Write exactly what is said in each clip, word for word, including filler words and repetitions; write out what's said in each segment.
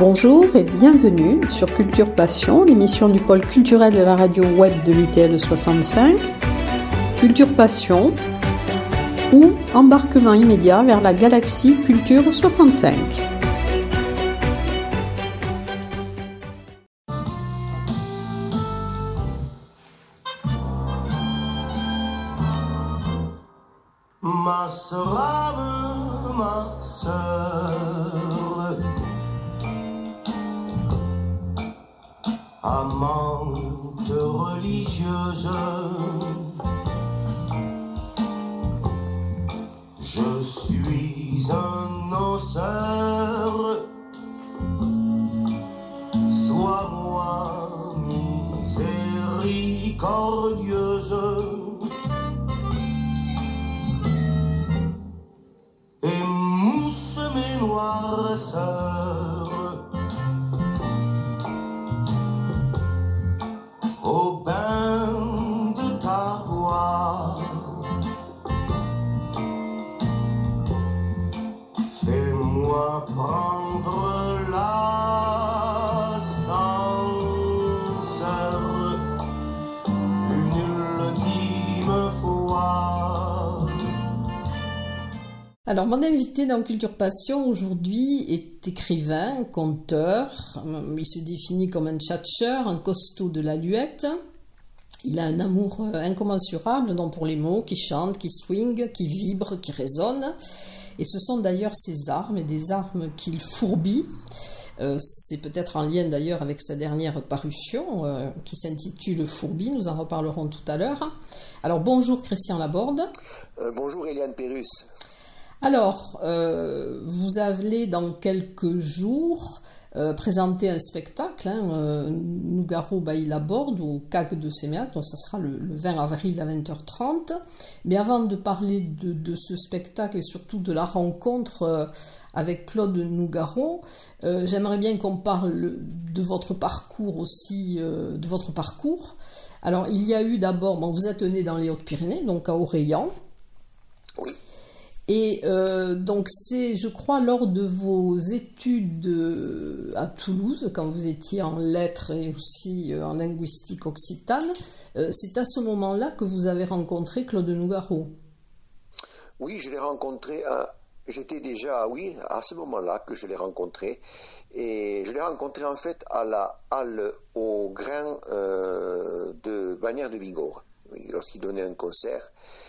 Bonjour et bienvenue sur Culture Passion, l'émission du pôle culturel de la radio web de l'U T L soixante-cinq. Culture Passion ou embarquement immédiat vers la galaxie Culture soixante-cinq. Ma sœur, âme, ma sœur, amante religieuse, je suis un osseur, sois-moi miséricordieuse. Émousse mes noirceurs au bain de ta voix. Fais-moi prendre l'ascenseur, une ultime fois. Alors, mon invité dans Culture Passion aujourd'hui est écrivain, conteur. Il se définit comme un tchatcheur, un costaud de l'aluette. Il a un amour incommensurable donc pour les mots qui chantent, qui swingent, qui vibrent, qui résonnent. Et ce sont d'ailleurs ses armes, et des armes qu'il fourbit. Euh, c'est peut-être en lien d'ailleurs avec sa dernière parution euh, qui s'intitule Fourbi. Nous en reparlerons tout à l'heure. Alors, bonjour Christian Laborde. Euh, bonjour Eliane Pérus. Alors, euh, vous allez dans quelques jours euh, présenter un spectacle, hein, euh, Nougaro by Laborde au C A C de Séméac, donc ça sera le, le vingt avril à vingt heures trente. Mais avant de parler de, de ce spectacle et surtout de la rencontre euh, avec Claude Nougaro, euh, j'aimerais bien qu'on parle de votre parcours aussi, euh, de votre parcours. Alors, il y a eu d'abord, bon, vous êtes né dans les Hautes-Pyrénées, donc à Orléans. Oui. Et euh, donc c'est, je crois, lors de vos études euh, à Toulouse, quand vous étiez en lettres et aussi euh, en linguistique occitane, euh, c'est à ce moment-là que vous avez rencontré Claude Nougaro. Oui, je l'ai rencontré, à, j'étais déjà, oui, à ce moment-là que je l'ai rencontré. Et je l'ai rencontré en fait à la halle au grain euh, de Bagnères de Bigorre, lorsqu'il donnait un concert.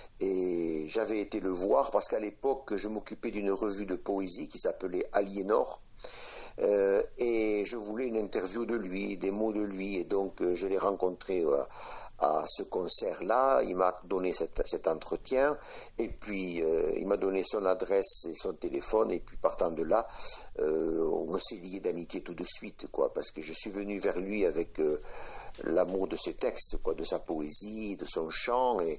Et j'avais été le voir parce qu'à l'époque, je m'occupais d'une revue de poésie qui s'appelait Aliénor. Euh, et je voulais une interview de lui, des mots de lui. Et donc, euh, je l'ai rencontré euh, à ce concert-là. Il m'a donné cet, cet entretien. Et puis, euh, il m'a donné son adresse et son téléphone. Et puis, partant de là, euh, on s'est lié d'amitié tout de suite, quoi. Parce que je suis venu vers lui avec... Euh, l'amour de ses textes, quoi, de sa poésie, de son chant, et,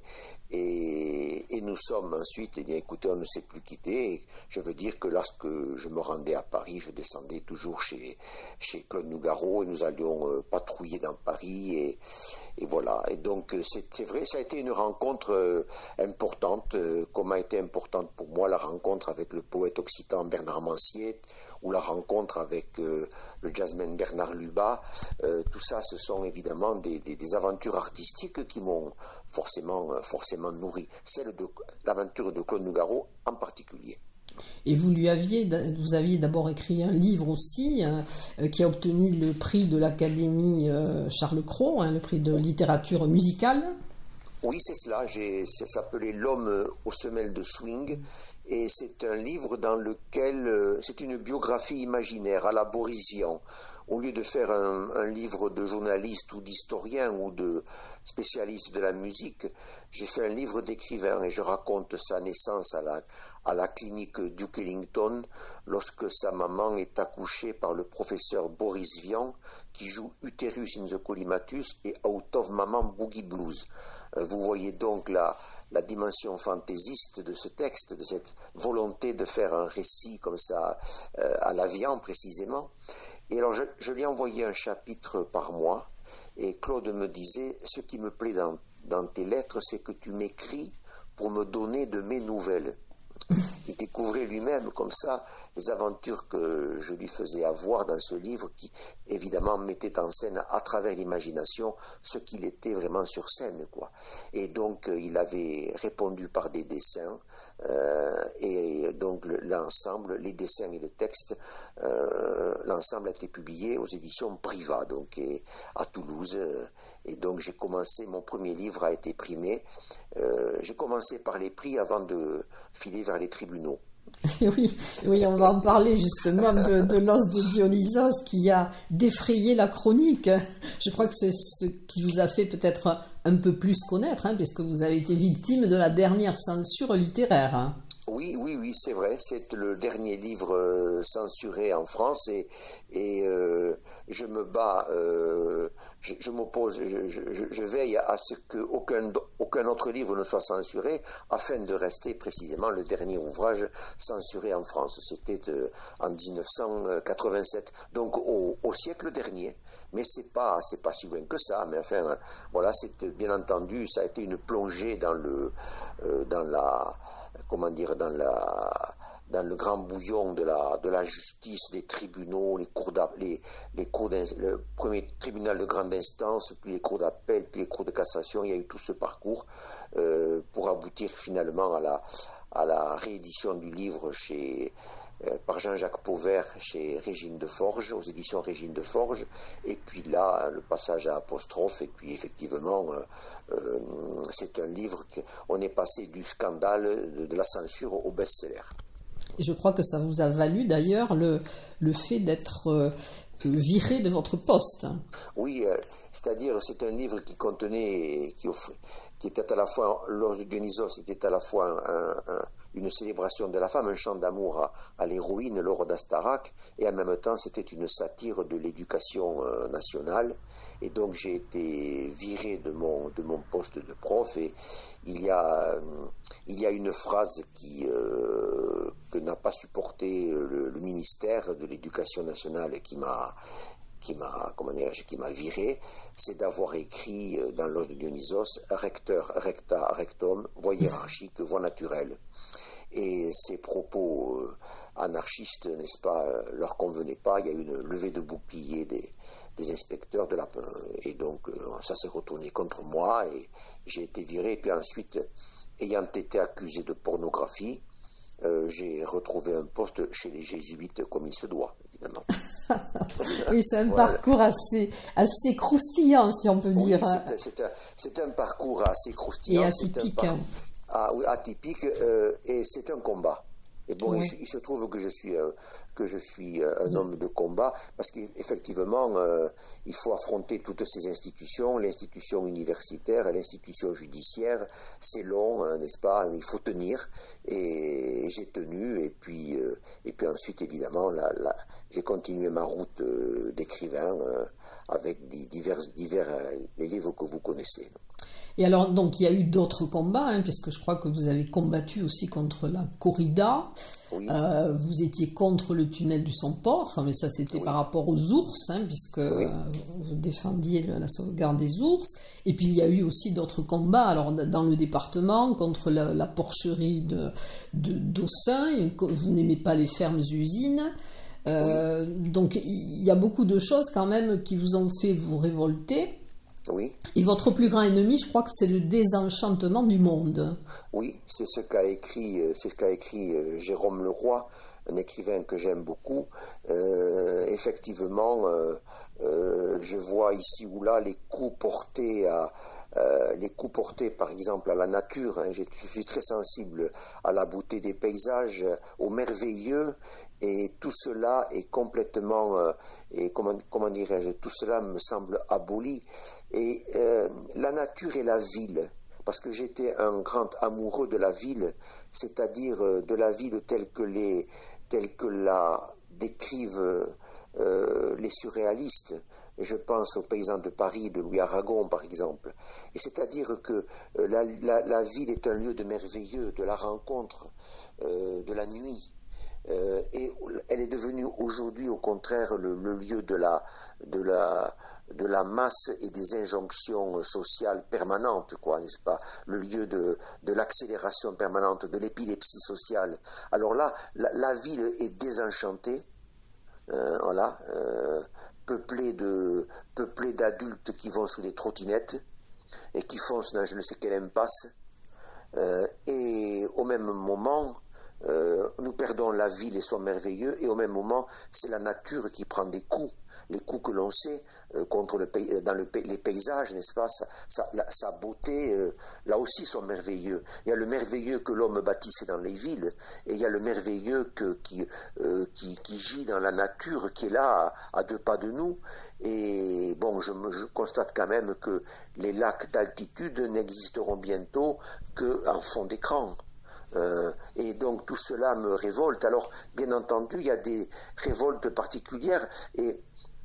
et, et nous sommes ensuite, eh bien, écoutez, on ne s'est plus quitté. Je veux dire que lorsque je me rendais à Paris, je descendais toujours chez, chez Claude Nougaro, et nous allions euh, patrouiller dans Paris, et, et voilà. Et donc, c'est, c'est vrai, ça a été une rencontre euh, importante, euh, comme a été importante pour moi la rencontre avec le poète occitan Bernard Mancier, ou la rencontre avec euh, le jazzman Bernard Lubat. Euh, tout ça, ce sont évidemment Des, des, des aventures artistiques qui m'ont forcément, forcément nourri. Celle de l'aventure de Claude Nougaro en particulier. Et vous lui aviez, vous aviez d'abord écrit un livre aussi hein, qui a obtenu le prix de l'Académie euh, Charles Cros, hein, le prix de littérature musicale. Oui, c'est cela. J'ai, ça s'appelait L'homme aux semelles de swing. Et c'est un livre dans lequel euh, c'est une biographie imaginaire à la Boris Vian. Au lieu de faire un, un livre de journaliste ou d'historien ou de spécialiste de la musique, j'ai fait un livre d'écrivain et je raconte sa naissance à la, à la clinique Duke Ellington lorsque sa maman est accouchée par le professeur Boris Vian qui joue Uterus in the Collimatus et Out of Maman Boogie Blues. Vous voyez donc la, la dimension fantaisiste de ce texte, de cette volonté de faire un récit comme ça euh, à la Vian précisément. Et alors je, je lui ai envoyé un chapitre par mois et Claude me disait, ce qui me plaît dans, dans tes lettres, c'est que tu m'écris pour me donner de mes nouvelles. il découvrait lui-même comme ça les aventures que je lui faisais avoir dans ce livre qui évidemment mettait en scène à travers l'imagination ce qu'il était vraiment sur scène, quoi. Et donc euh, il avait répondu par des dessins euh, et donc le, l'ensemble, les dessins et le texte, euh, l'ensemble a été publié aux éditions Priva, donc et, à Toulouse. Et donc j'ai commencé, mon premier livre a été primé. Euh, j'ai commencé par les prix avant de filer vers les tribunaux. Oui, oui, on va en parler justement de, de l'os de Dionysos qui a défrayé la chronique. Je crois que c'est ce qui vous a fait peut-être un peu plus connaître, hein, puisque vous avez été victime de la dernière censure littéraire. Hein. Oui, oui, oui, c'est vrai. C'est le dernier livre euh, censuré en France et, et euh, je me bats, euh, je, je m'oppose, je, je, je veille à ce qu'aucun aucun autre livre ne soit censuré afin de rester précisément le dernier ouvrage censuré en France. C'était euh, en dix-neuf cent quatre-vingt-sept, donc au, au siècle dernier. Mais c'est pas, c'est pas si loin que ça. Mais enfin, euh, voilà, c'est bien entendu, ça a été une plongée dans le, euh, dans la comment dire, dans la, dans le grand bouillon de la, de la justice, des tribunaux, les cours les, les cours le premier tribunal de grande instance, puis les cours d'appel, puis les cours de cassation. Il y a eu tout ce parcours euh, pour aboutir finalement à la, à la réédition du livre chez, euh, par Jean-Jacques Pauvert chez Régine de Forges, aux éditions Régine de Forges. Et puis là, le passage à apostrophe, et puis effectivement, euh, euh, c'est un livre qu'on est passé du scandale de, de la censure au best-seller. Et je crois que ça vous a valu d'ailleurs le, le fait d'être euh, viré de votre poste. Oui, euh, c'est-à-dire c'est un livre qui contenait, qui, offrait, qui était à la fois, l'os de Dionysos, c'était à la fois un, un, une célébration de la femme, un chant d'amour à, à l'héroïne, Laure d'Astarac, et en même temps c'était une satire de l'éducation euh, nationale. Et donc j'ai été viré de mon, de mon poste de prof, et il y a, euh, il y a une phrase qui, euh, que n'a pas supporté le, le ministère de l'Éducation nationale qui m'a, qui m'a, comment dire, qui m'a viré, c'est d'avoir écrit dans l'os de Dionysos, recteur, recta, rectum, voie hiérarchique, voie naturelle. Et ces propos euh, anarchistes, n'est-ce pas, leur convenaient pas. Il y a eu une levée de bouclier des, des inspecteurs de la, et donc euh, ça s'est retourné contre moi et j'ai été viré. Et puis ensuite, ayant été accusé de pornographie, euh, j'ai retrouvé un poste chez les jésuites comme il se doit, évidemment. Oui, c'est un voilà. parcours assez, assez croustillant, si on peut oui, dire. C'est, c'est, un, c'est un parcours assez croustillant. Et atypique. C'est un par... ah, oui, atypique, euh, et c'est un combat. Et bon, oui. il, il se trouve que je suis, euh, que je suis euh, un oui. homme de combat, parce qu'effectivement, euh, il faut affronter toutes ces institutions, l'institution universitaire, l'institution judiciaire, c'est long, hein, n'est-ce pas? Il faut tenir, et, et j'ai tenu, et puis, euh, et puis ensuite, évidemment, la, la, j'ai continué ma route euh, d'écrivain euh, avec divers, divers euh, les livres que vous connaissez. Et alors, donc, il y a eu d'autres combats, hein, puisque je crois que vous avez combattu aussi contre la corrida. Oui. Euh, vous étiez contre le tunnel du Somport, mais ça, c'était oui. par rapport aux ours, hein, puisque oui. euh, vous défendiez la sauvegarde des ours. Et puis, il y a eu aussi d'autres combats, alors, dans le département, contre la, la porcherie de, de, d'Aussin. Vous n'aimez pas les fermes-usines. Euh, oui. Donc, il y a beaucoup de choses, quand même, qui vous ont fait vous révolter. Oui. Et votre plus grand ennemi, je crois que c'est le désenchantement du monde. Oui, c'est ce qu'a écrit, c'est ce qu'a écrit Jérôme Leroy, un écrivain que j'aime beaucoup. Euh, effectivement, euh, euh, je vois ici ou là les coups portés à euh, les coups portés, par exemple, à la nature. Hein. Je suis très sensible à la beauté des paysages, au merveilleux. Et tout cela est complètement, euh, et comment, comment dirais-je, tout cela me semble aboli. Et euh, la nature et la ville, parce que j'étais un grand amoureux de la ville, c'est-à-dire de la ville telle que les, telle que la décrivent euh, les surréalistes. Je pense aux paysans de Paris, de Louis Aragon, par exemple. Et c'est-à-dire que euh, la, la, la ville est un lieu de merveilleux, de la rencontre, euh, de la nuit. Euh, et elle est devenue aujourd'hui, au contraire, le, le lieu de la, de la, de la masse et des injonctions sociales permanentes, quoi, n'est-ce pas? Le lieu de, de l'accélération permanente, de l'épilepsie sociale. Alors là, la, la ville est désenchantée, euh, voilà, euh, peuplée de, peuplée d'adultes qui vont sous des trottinettes et qui foncent dans je ne sais quelle impasse. Euh, et au même moment, euh, nous perdons la ville et son merveilleux, et au même moment, c'est la nature qui prend des coups. Les coups que l'on sait euh, contre le pays, dans le, les paysages, n'est-ce pas, sa, sa, la, sa beauté, euh, là aussi sont merveilleux. Il y a le merveilleux que l'homme bâtissait dans les villes, et il y a le merveilleux que, qui, euh, qui, qui gît dans la nature, qui est là, à, à deux pas de nous. Et bon, je, je constate quand même que les lacs d'altitude n'existeront bientôt qu'en fond d'écran. Euh, et donc tout cela me révolte. Alors, bien entendu, il y a des révoltes particulières, et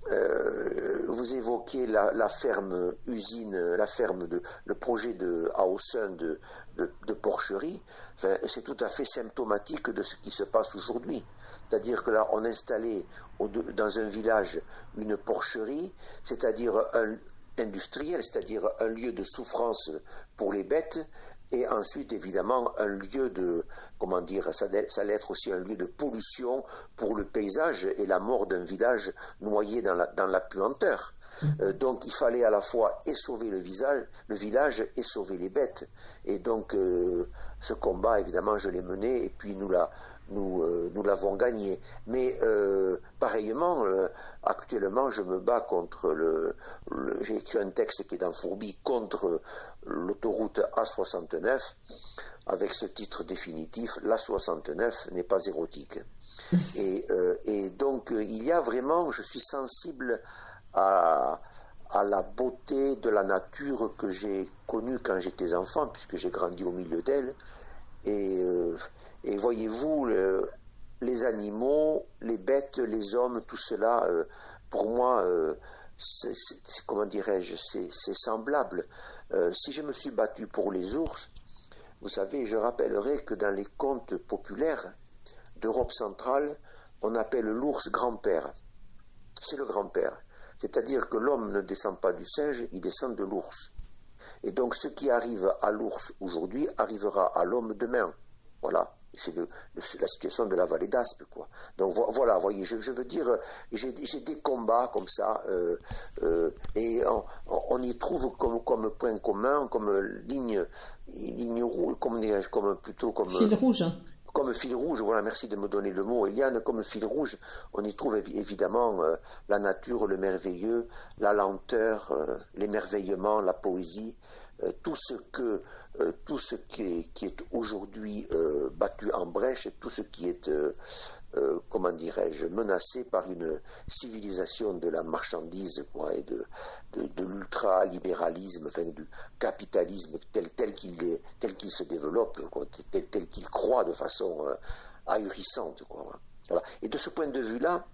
Euh, vous évoquiez la, la ferme usine, la ferme de, le projet de Hausen de, de, de porcherie. Enfin, c'est tout à fait symptomatique de ce qui se passe aujourd'hui. C'est-à-dire que là, on installait au, dans un village une porcherie, c'est-à-dire un industriel, c'est-à-dire un lieu de souffrance pour les bêtes, et ensuite évidemment un lieu de, comment dire, ça, ça allait être aussi un lieu de pollution pour le paysage et la mort d'un village noyé dans la, dans la puanteur. Euh, donc il fallait à la fois et sauver le, visage, le village et sauver les bêtes. Et donc euh, ce combat, évidemment, je l'ai mené, et puis nous la, nous, euh, nous l'avons gagné. Mais euh, pareillement, euh, actuellement, je me bats contre le, le... J'ai écrit un texte qui est dans Fourbi contre l'autoroute A soixante-neuf, avec ce titre définitif, l'A soixante-neuf n'est pas érotique. Et, euh, et donc, euh, il y a vraiment, je suis sensible à, à la beauté de la nature que j'ai connue quand j'étais enfant, puisque j'ai grandi au milieu d'elle. Et, euh, et voyez-vous, le, les animaux, les bêtes, les hommes, tout cela, euh, pour moi, euh, c'est, c'est, comment dirais-je, c'est, c'est semblable. Euh, si je me suis battu pour les ours, vous savez, je rappellerai que dans les contes populaires d'Europe centrale, on appelle l'ours grand-père. C'est le grand-père. C'est-à-dire que l'homme ne descend pas du singe, il descend de l'ours. Et donc ce qui arrive à l'ours aujourd'hui arrivera à l'homme demain. Voilà. C'est le, le, la situation de la vallée d'Aspe, quoi. Donc vo, voilà, voyez, je, je veux dire, j'ai, j'ai des combats comme ça, euh, euh, et on, on y trouve comme, comme point commun, comme ligne, ligne rouge, comme, comme plutôt comme fil rouge. Comme fil rouge, voilà, merci de me donner le mot, Eliane, comme fil rouge, on y trouve évidemment euh, la nature, le merveilleux, la lenteur, euh, l'émerveillement, la poésie, euh, tout ce que, euh, tout ce qui est, qui est aujourd'hui euh, battu en brèche, tout ce qui est, euh, euh, comment dirais-je, menacé par une civilisation de la marchandise, quoi, et de, de, de l'ultralibéralisme, enfin du capitalisme tel, tel qu'il est, tel qu'il se développe, quoi, tel, tel qu'il croît de façon euh, ahurissante, quoi. Voilà. Et de ce point de vue-là,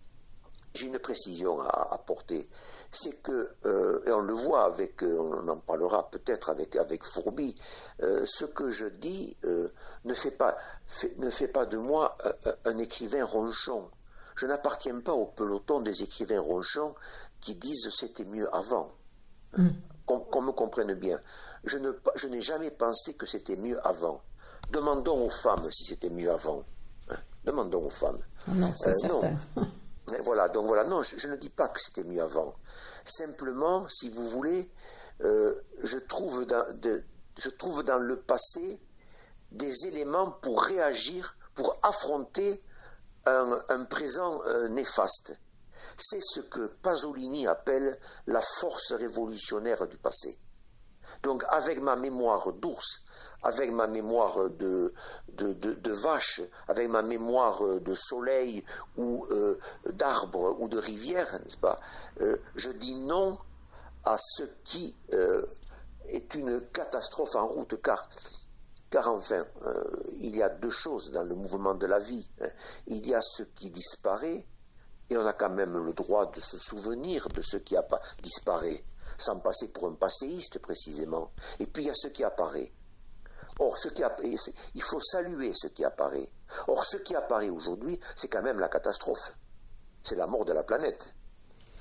j'ai une précision à apporter, c'est que, euh, et on le voit avec, euh, on en parlera peut-être avec, avec Fourbi, euh, ce que je dis euh, ne, fait pas, fait, ne fait pas de moi un, un écrivain ronchon. Je n'appartiens pas au peloton des écrivains ronchons qui disent c'était mieux avant. Mmh. Qu'on, qu'on me comprenne bien. Je, ne, je n'ai jamais pensé que c'était mieux avant. Demandons aux femmes si c'était mieux avant. Hein? Demandons aux femmes. Non, c'est euh, certain. Non. Voilà, donc voilà, non, je, je ne dis pas que c'était mieux avant. Simplement, si vous voulez, euh, je trouve dans, de, je trouve dans le passé des éléments pour réagir, pour affronter un, un présent euh, néfaste. C'est ce que Pasolini appelle la force révolutionnaire du passé. Donc, avec ma mémoire d'ours, avec ma mémoire de, de, de, de vache, avec ma mémoire de soleil ou euh, d'arbres ou de rivières, n'est-ce pas, euh, je dis non à ce qui euh, est une catastrophe en route, car, car enfin, euh, il y a deux choses dans le mouvement de la vie. Hein. Il y a ce qui disparaît, et on a quand même le droit de se souvenir de ce qui a disparu, sans passer pour un passéiste précisément. Et puis il y a ce qui apparaît. Or, ce qui apparaît, il faut saluer ce qui apparaît. Or, ce qui apparaît aujourd'hui, c'est quand même la catastrophe. C'est la mort de la planète.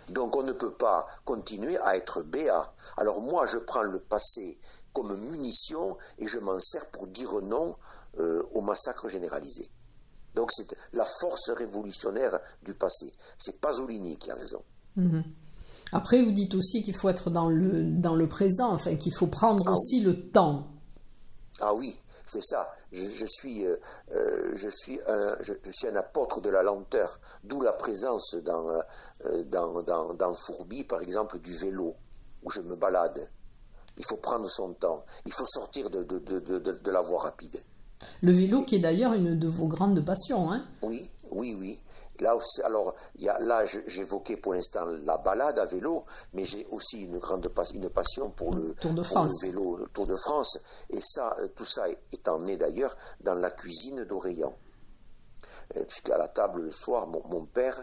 Donc on ne peut pas continuer à être béat. Alors moi, je prends le passé comme munition et je m'en sers pour dire non euh, au massacre généralisé. Donc c'est la force révolutionnaire du passé. C'est Pasolini qui a raison. Mmh. Après, vous dites aussi qu'il faut être dans le, dans le présent, enfin qu'il faut prendre ah, aussi oui. le temps. Ah oui, c'est ça. Je, je, suis, euh, je, suis un, je, je suis un apôtre de la lenteur, d'où la présence dans, euh, dans, dans, dans Fourbi, par exemple, du vélo, où je me balade. Il faut prendre son temps. Il faut sortir de, de, de, de, de la voie rapide. Le vélo, Et, qui est d'ailleurs une de vos grandes passions, hein ? Oui, oui, oui. Là, aussi, alors, il y a, là, j'évoquais pour l'instant la balade à vélo, mais j'ai aussi une grande une passion pour le, Tour de pour France. le vélo, le Tour de France. Et ça, tout ça étant né d'ailleurs dans la cuisine d'Orléans. Puisqu'à la table le soir, mon, mon père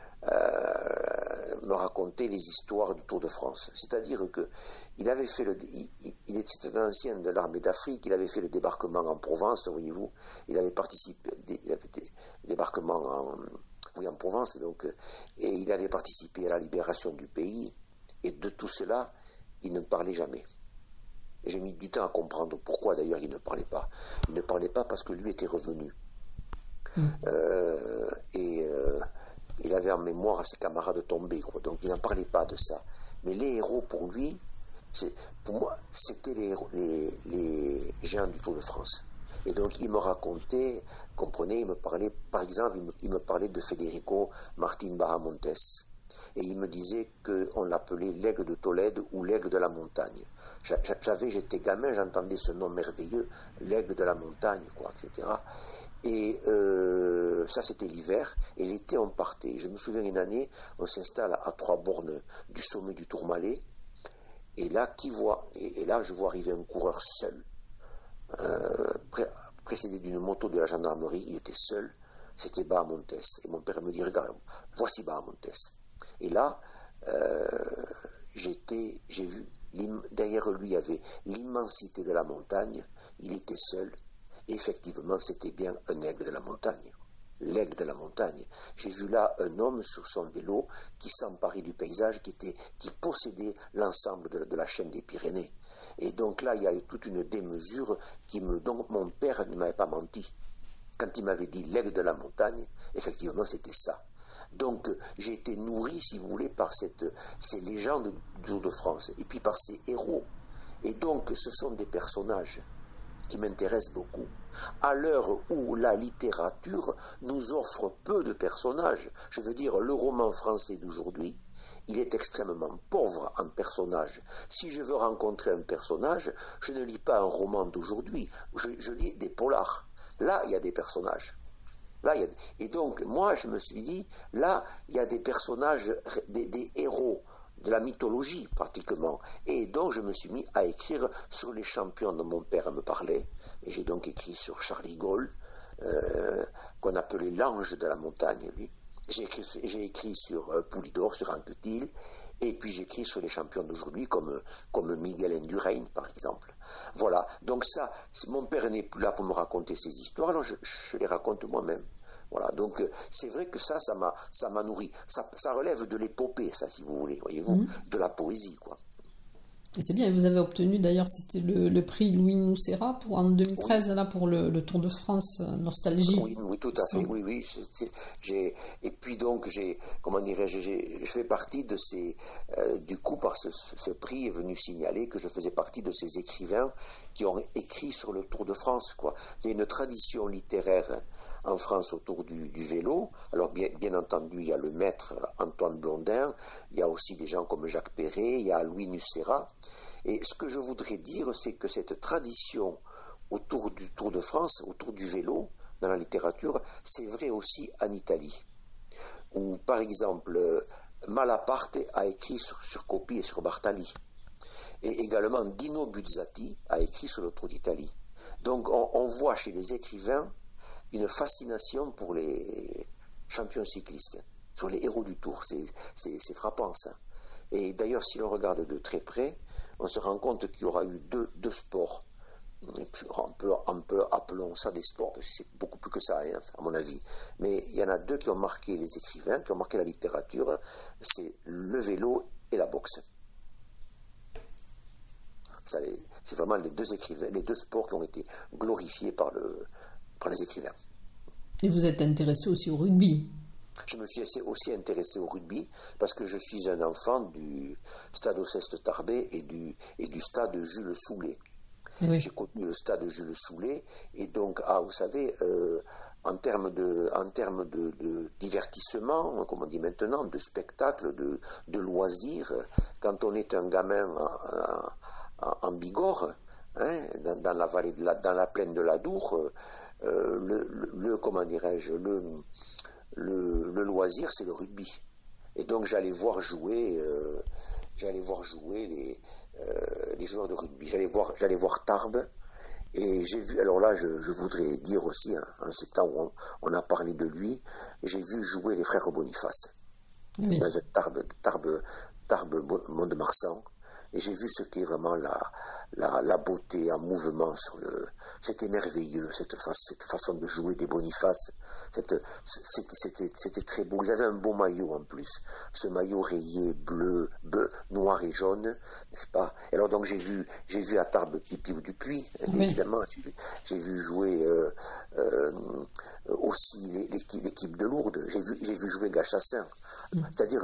euh, me racontait les histoires du Tour de France. C'est-à-dire que il avait fait le, il, il était un ancien de l'armée d'Afrique, il avait fait le débarquement en Provence, voyez-vous. Il avait participé, il avait des débarquements en Oui, en Provence, donc, et il avait participé à la libération du pays, et de tout cela, il ne parlait jamais. J'ai mis du temps à comprendre pourquoi, d'ailleurs, il ne parlait pas. Il ne parlait pas parce que lui était revenu. Mmh. Euh, et euh, il avait en mémoire ses camarades tombés, quoi. Donc il n'en parlait pas de ça. Mais les héros, pour lui, c'est, pour moi, c'était les, les, les géants du Tour de France. Et donc, il me racontait, comprenez, il me parlait, par exemple, il me, il me parlait de Federico Martín Bahamontes. Et il me disait qu'on l'appelait l'aigle de Tolède ou l'aigle de la montagne. J'avais, j'étais gamin, j'entendais ce nom merveilleux, l'aigle de la montagne, quoi, et cetera. Et euh, ça, c'était l'hiver. Et l'été, on partait. Je me souviens une année, on s'installe à, à trois bornes du sommet du Tourmalet. Et là, qui voit, et, et là, je vois arriver un coureur seul. Euh, pré- précédé d'une moto de la gendarmerie, il était seul, c'était Bahamontes. Et mon père me dit, regarde, voici Bahamontes. Et là, euh, j'étais, j'ai vu, derrière lui, il y avait l'immensité de la montagne, il était seul, et effectivement, c'était bien un aigle de la montagne. L'aigle de la montagne. J'ai vu là un homme sur son vélo qui s'emparait du paysage, qui, était, qui possédait l'ensemble de, de la chaîne des Pyrénées. Et donc là, il y a eu toute une démesure qui me, dont mon père ne m'avait pas menti. Quand il m'avait dit l'aigle de la montagne, effectivement, c'était ça. Donc, j'ai été nourri, si vous voulez, par cette, ces légendes du Tour de France, et puis par ces héros. Et donc, ce sont des personnages qui m'intéressent beaucoup. À l'heure où la littérature nous offre peu de personnages, je veux dire, le roman français d'aujourd'hui, il est extrêmement pauvre en personnages. Si je veux rencontrer un personnage, je ne lis pas un roman d'aujourd'hui, je, je lis des polars. Là, il y a des personnages. Là, il y a... Et donc, moi, je me suis dit, là, il y a des personnages, des, des héros de la mythologie, pratiquement. Et donc, je me suis mis à écrire sur les champions dont mon père me parlait. Et j'ai donc écrit sur Charlie Gaulle, euh, qu'on appelait l'ange de la montagne, lui. J'ai écrit, j'ai écrit sur euh, Poulidor, sur Anquetil, et puis j'écris sur les champions d'aujourd'hui, comme, comme Miguel Indurain, par exemple. Voilà. Donc ça, mon père n'est plus là pour me raconter ces histoires, alors je, je les raconte moi-même. Voilà. Donc c'est vrai que ça, ça m'a, ça m'a nourri. Ça, ça relève de l'épopée, ça, si vous voulez, voyez-vous, mmh. de la poésie, quoi. Et c'est bien, vous avez obtenu d'ailleurs, c'était le, le prix Louis Noucera pour, en deux mille treize, oui. là, pour le, le Tour de France Nostalgie. Oui, oui, tout à fait, oui, oui. C'est, j'ai, et puis donc, j'ai, comment dirais-je, j'ai, je fais partie de ces, euh, du coup, par ce, ce prix est venu signaler que je faisais partie de ces écrivains qui ont écrit sur le Tour de France, quoi. Il y a une tradition littéraire en France autour du, du vélo. Alors, bien, bien entendu, il y a le maître Antoine Blondin, il y a aussi des gens comme Jacques Perret, il y a Louis Nucera. Et ce que je voudrais dire, c'est que cette tradition autour du Tour de France, autour du vélo, dans la littérature, c'est vrai aussi en Italie. Où, par exemple, Malaparte a écrit sur, sur Coppi et sur Bartali. Et également, Dino Buzzati a écrit sur le Tour d'Italie. Donc, on, on voit chez les écrivains une fascination pour les champions cyclistes, sur les héros du Tour. C'est, c'est, c'est frappant, ça. Et d'ailleurs, si l'on regarde de très près, on se rend compte qu'il y aura eu deux, deux sports Et puis, on peut, on peut appelons ça des sports, parce que c'est beaucoup plus que ça, hein, à mon avis. Mais il y en a deux qui ont marqué les écrivains, qui ont marqué la littérature, c'est le vélo et la boxe. Ça, c'est vraiment les deux écrivains, les deux sports qui ont été glorifiés par, le, par les écrivains. Et vous êtes intéressé aussi au rugby? Je me suis aussi intéressé au rugby parce que je suis un enfant du stade Oceste Tarbet et du, et du stade Jules Soulet. Oui. J'ai connu le stade Jules Soulet et donc, ah, vous savez, euh, en termes de, en termes de, de divertissement, comme on dit maintenant, de spectacle, de, de loisirs, quand on est un gamin en, en, en Bigorre, hein, dans, dans la vallée de la, dans la plaine de l'Adour, euh, le, le, le, comment dirais-je, le Le, le loisir, c'est le rugby. Et donc, j'allais voir jouer, euh, j'allais voir jouer les, euh, les joueurs de rugby. J'allais voir, j'allais voir Tarbes. Et j'ai vu, alors là, je, je voudrais dire aussi, hein, en ce temps où on, on a parlé de lui, j'ai vu jouer les frères Boniface. Oui. Dans Tarbes, Tarbes, Tarbes, Mont-de-Marsan. Et j'ai vu ce qu'est vraiment la, la, la beauté en mouvement sur le, c'était merveilleux, cette, fa, cette façon de jouer des Boniface. C'était, c'était, c'était très beau. Vous avez un beau maillot en plus. Ce maillot rayé bleu, bleu, noir et jaune, n'est-ce pas? Et alors donc j'ai vu, j'ai vu à Tarbes Pipi ou Dupuis, oui. Évidemment. J'ai vu, j'ai vu jouer euh, euh, aussi l'équipe, l'équipe de Lourdes. J'ai vu, j'ai vu jouer Gachassin. Mm. C'est-à-dire,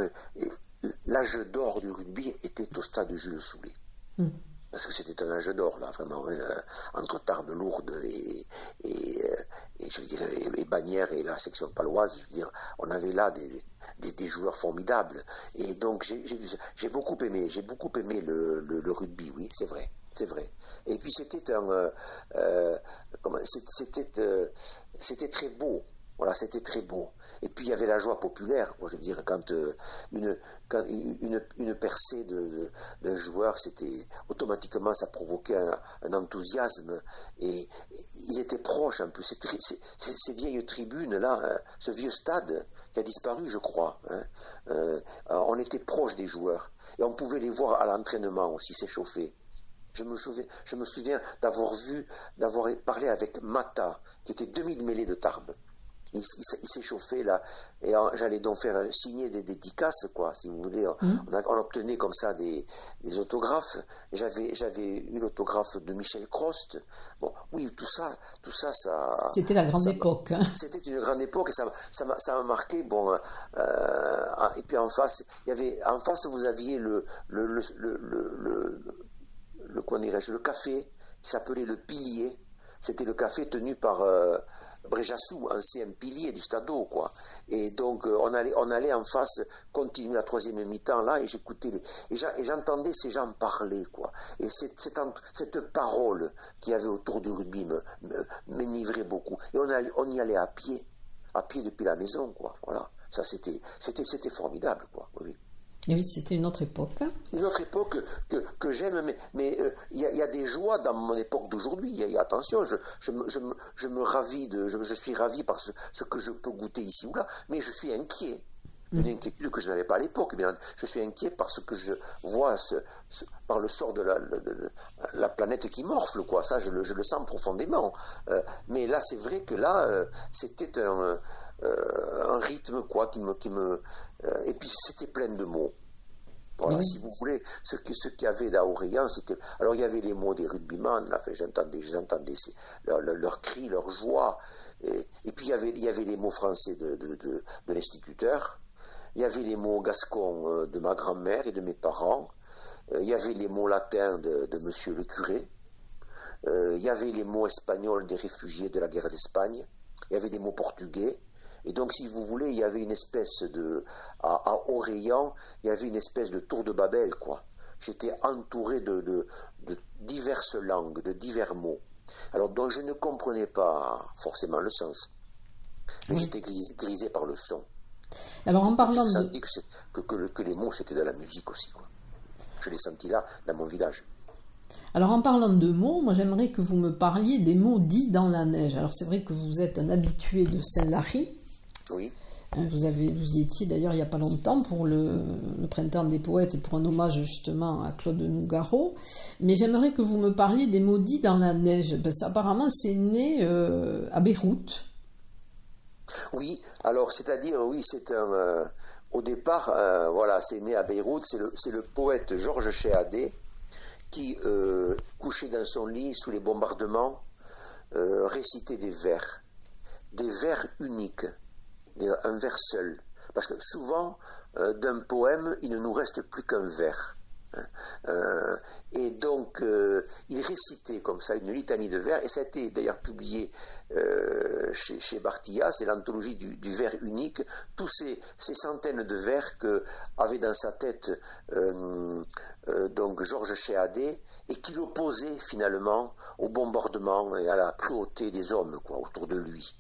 l'âge d'or du rugby était au stade Jules Soulet. Mm. Parce que c'était un âge d'or, là, vraiment, euh, entre Tarbes, Lourdes et, et, et, je veux dire, et, et Bagnères et la section paloise, je veux dire, on avait là des, des, des joueurs formidables. Et donc, j'ai, j'ai, j'ai beaucoup aimé, j'ai beaucoup aimé le, le, le rugby, oui, c'est vrai, c'est vrai. Et puis, c'était un, euh, euh, comment, c'était, euh, c'était très beau. Voilà, c'était très beau. Et puis il y avait la joie populaire, moi, je veux dire, quand euh, une, quand une, une percée de, de, d'un joueur, c'était automatiquement, ça provoquait un, un enthousiasme. Et, et ils étaient proches un peu. Ces, ces, ces vieilles tribunes là, hein, ce vieux stade qui a disparu, je crois. Hein, euh, on était proches des joueurs et on pouvait les voir à l'entraînement aussi s'échauffer. Je me souviens, je me souviens d'avoir vu, d'avoir parlé avec Mata, qui était demi-mêlée de Tarbes. Il, il, il s'est chauffé là, et en, j'allais donc faire signer des dédicaces, quoi, si vous voulez. Mmh. On, a, on obtenait comme ça des, des autographes. J'avais, j'avais eu l'autographe de Michel Crost. Bon, oui, tout ça, tout ça, ça. C'était la grande ça, époque. Hein. C'était une grande époque et ça, ça m'a, ça m'a marqué. Bon, euh, et puis en face, il y avait, en face, vous aviez le, le, le, le, le, le, le quoi dirais-je, le café qui s'appelait le Pilier. C'était le café tenu par euh, Bréjassou, ancien pilier du Stadeau, quoi. Et donc, euh, on allait, on allait en face continuer la troisième mi-temps, là, et j'écoutais, les, et, j'a, et j'entendais ces gens parler, quoi. Et cette, cette, cette parole qu'il y avait autour du rugby me, me, m'enivrait beaucoup. Et on, allait, on y allait à pied, à pied depuis la maison, quoi. Voilà. Ça, c'était, c'était, c'était formidable, quoi. Oui. Et oui, c'était une autre époque. Une autre époque que, que j'aime, mais il mais, euh, y, a, y a des joies dans mon époque d'aujourd'hui. Y a, y a, attention, je, je, me, je, me, je me ravis de, je, je suis ravi par ce, ce que je peux goûter ici ou là, mais je suis inquiet. Une inquiétude que je n'avais pas à l'époque. Bien, je suis inquiet par ce que je vois ce, ce, par le sort de la, de, de, la planète qui morfle, quoi. Ça, je le, je le sens profondément. Euh, mais là, c'est vrai que là, euh, c'était un, euh, un rythme, quoi, qui me, qui me. Euh, et puis, c'était plein de mots. Voilà, oui. Si vous voulez, ce qu'il ce qu'il y avait à Orléans, c'était. Alors, il y avait les mots des rugbyman, là, enfin, j'entendais, j'entendais leurs leur, leur cris, leur joie. Et, et puis, il y avait, il y avait les mots français de, de, de, de l'instituteur. Il y avait les mots gascons de ma grand-mère et de mes parents. Il y avait les mots latins de, de monsieur le curé. Il y avait les mots espagnols des réfugiés de la guerre d'Espagne. Il y avait des mots portugais. Et donc, si vous voulez, il y avait une espèce de... À, à Orléans, il y avait une espèce de tour de Babel, quoi. J'étais entouré de, de, de diverses langues, de divers mots. Alors, dont je ne comprenais pas forcément le sens. Mais oui. J'étais grisé, grisé par le son. Alors, en parlant de... J'ai de... senti que, que, que, que les mots, c'était de la musique aussi, quoi. Je l'ai senti là, dans mon village. Alors, en parlant de mots, moi, j'aimerais que vous me parliez des mots dits dans la neige. Alors, c'est vrai que vous êtes un habitué de Saint-Lary. Oui. Vous, avez, vous y étiez d'ailleurs il n'y a pas longtemps pour le, le Printemps des Poètes et pour un hommage justement à Claude Nougaro. Mais j'aimerais que vous me parliez des Maudits dans la neige, parce qu'apparemment c'est né euh, à Beyrouth. Oui, alors c'est-à-dire, oui, c'est un... Euh, au départ, euh, voilà, c'est né à Beyrouth, c'est le, c'est le poète Georges Chéadé qui, euh, couché dans son lit sous les bombardements, euh, récitait des vers, des vers uniques, des, un vers seul. Parce que souvent, euh, d'un poème, il ne nous reste plus qu'un vers. Euh, et donc euh, il récitait comme ça une litanie de vers, et ça a été d'ailleurs publié euh, chez, chez Barthilla, c'est l'anthologie du, du vers unique, tous ces, ces centaines de vers que avait dans sa tête euh, euh, donc Georges Chéadé, et qu'il opposait finalement au bombardement et à la cruauté des hommes quoi, autour de lui.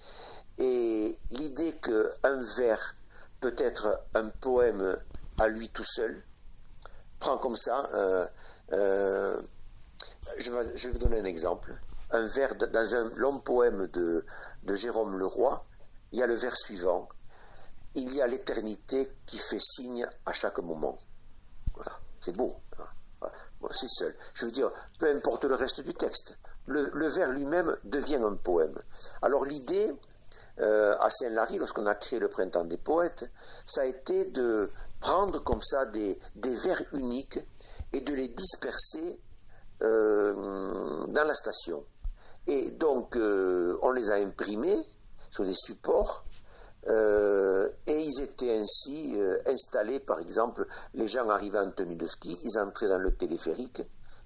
Et l'idée qu'un vers peut être un poème à lui tout seul prend comme ça, euh, euh, je, vais, je vais vous donner un exemple. Un vers, de, dans un long poème de, de Jérôme Leroy, il y a le vers suivant. Il y a l'éternité qui fait signe à chaque moment. Voilà, c'est beau. Voilà. Bon, c'est seul. Je veux dire, peu importe le reste du texte, le, le vers lui-même devient un poème. Alors l'idée, euh, à Saint-Lary, lorsqu'on a créé le Printemps des Poètes, ça a été de prendre comme ça des, des vers uniques et de les disperser euh, dans la station. Et donc, euh, on les a imprimés sur des supports euh, et ils étaient ainsi euh, installés, par exemple, les gens arrivaient en tenue de ski, ils entraient dans le téléphérique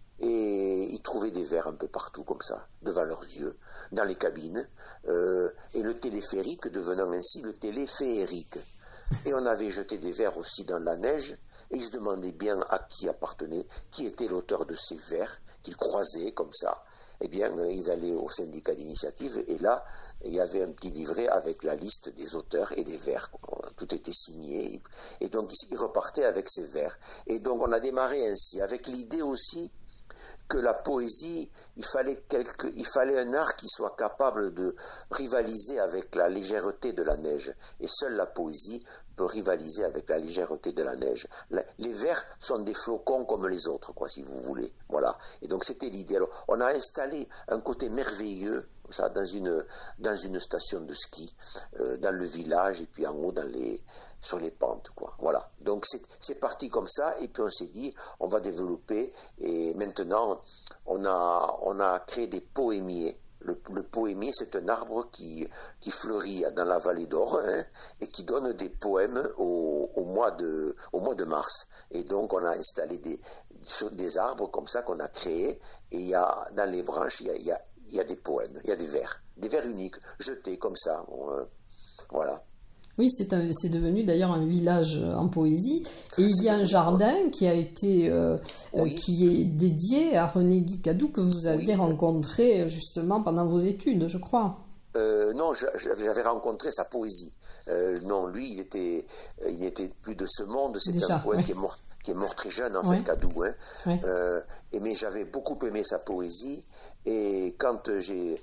et ils trouvaient des vers un peu partout comme ça, devant leurs yeux, dans les cabines, euh, et le téléphérique devenant ainsi le téléphérique. Et on avait jeté des vers aussi dans la neige, et ils se demandaient bien à qui appartenait, qui était l'auteur de ces vers, qu'ils croisaient comme ça. Eh bien, ils allaient au syndicat d'initiative, et là, il y avait un petit livret avec la liste des auteurs et des vers. Tout était signé, et donc ils repartaient avec ces vers. Et donc on a démarré ainsi, avec l'idée aussi que la poésie, il fallait, quelque, il fallait un art qui soit capable de rivaliser avec la légèreté de la neige. Et seule la poésie peut rivaliser avec la légèreté de la neige. Les vers sont des flocons comme les autres, quoi, si vous voulez. Voilà. Et donc c'était l'idée. Alors, on a installé un côté merveilleux, ça, dans une, dans une station de ski, euh, dans le village, et puis en haut, dans les, sur les pentes, quoi. Voilà. Donc c'est, c'est parti comme ça, et puis on s'est dit, on va développer, et maintenant, on a, on a créé des poémiers. Le, le poémier, c'est un arbre qui, qui fleurit dans la vallée d'Or, hein, et qui donne des poèmes au, au, mois de, au mois de mars. Et donc, on a installé des, des arbres comme ça qu'on a créés, et il y a, dans les branches, il y a, il y a, il y a des poèmes, il y a des vers, des vers uniques, jetés comme ça. Bon, euh, voilà. Oui, c'est, un, c'est devenu d'ailleurs un village en poésie. Et il y a un jardin qui a été, euh, oui. qui est dédié à René Guicadou, que vous aviez oui. rencontré justement pendant vos études, je crois. Euh, non, j'avais rencontré sa poésie. Euh, non, lui, il était, il n'était plus de ce monde. C'est Déjà, un poète ouais. qui est mort, qui est mort très jeune en ouais. fait, Cadou. Hein. Ouais. Euh, et mais j'avais beaucoup aimé sa poésie. Et quand j'ai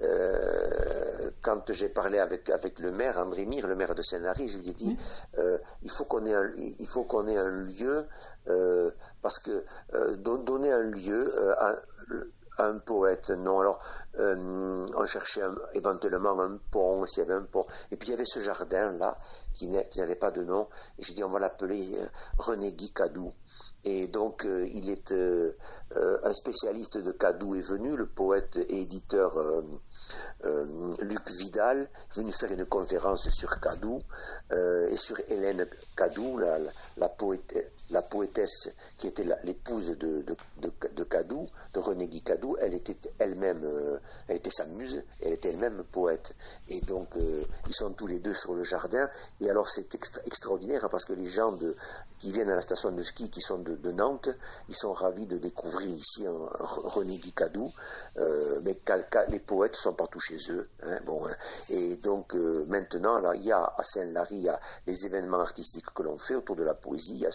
euh, quand j'ai parlé avec avec le maire André Mire, le maire de Saint-Lary, je lui ai dit mmh. euh, il faut qu'on ait un il faut qu'on ait un lieu euh, parce que euh, donner un lieu euh, à, à un poète, non. Alors euh, on cherchait un, éventuellement un pont, s'il y avait un pont. Et puis il y avait ce jardin là qui, qui n'avait pas de nom. Et j'ai dit on va l'appeler euh, René Guicadou. Et donc euh, il est euh, euh, un spécialiste de Cadou est venu, le poète et éditeur euh, euh, Luc Vidal est venu faire une conférence sur Cadou euh, et sur Hélène Cadou, la, la, la, poète, la poétesse qui était la, l'épouse de, de, de, de Cadou, de René Guicadou. Elle était elle-même, euh, elle était sa muse, elle était elle-même poète. Et donc euh, ils sont tous les deux sur le jardin. Et alors c'est extra- extraordinaire parce que les gens de qui viennent à la station de ski, qui sont de, de Nantes, ils sont ravis de découvrir ici un, un René Guicadou, euh, mais les poètes sont partout chez eux. Hein, bon, hein. Et donc maintenant, là, il y a à Saint-Lary, il y a les événements artistiques que l'on fait autour de la poésie, il y a ce,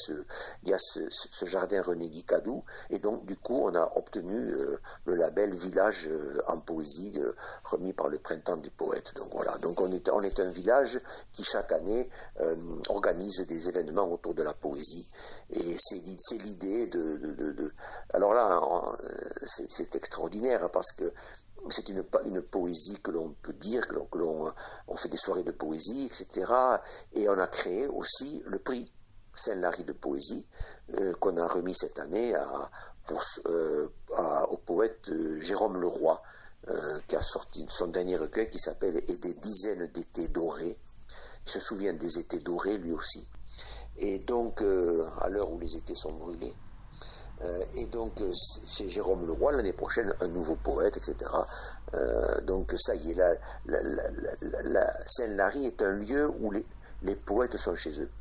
il y a ce, ce jardin René Guicadou, et donc du coup on a obtenu euh, le label Village euh, en poésie euh, remis par le Printemps des poètes. Donc voilà, donc on est, on est un village qui chaque année euh, organise des événements autour de la poésie, et c'est, c'est l'idée de, de, de, de... Alors là, c'est, c'est extraordinaire parce que c'est une, une poésie que l'on peut dire, que l'on, que l'on on fait des soirées de poésie, et cetera. Et on a créé aussi le prix Saint-Lary de poésie euh, qu'on a remis cette année à, pour, euh, à, au poète euh, Jérôme Leroy, euh, qui a sorti son dernier recueil qui s'appelle « Et des dizaines d'étés dorés ». Il se souvient des étés dorés lui aussi. Et donc, euh, à l'heure où les étés sont brûlés, Euh, et donc, euh, chez Jérôme Leroy, l'année prochaine, un nouveau poète, et cetera. Euh, donc, ça y est, la, la, la, la, la Saint-Lary est un lieu où les, les poètes sont chez eux.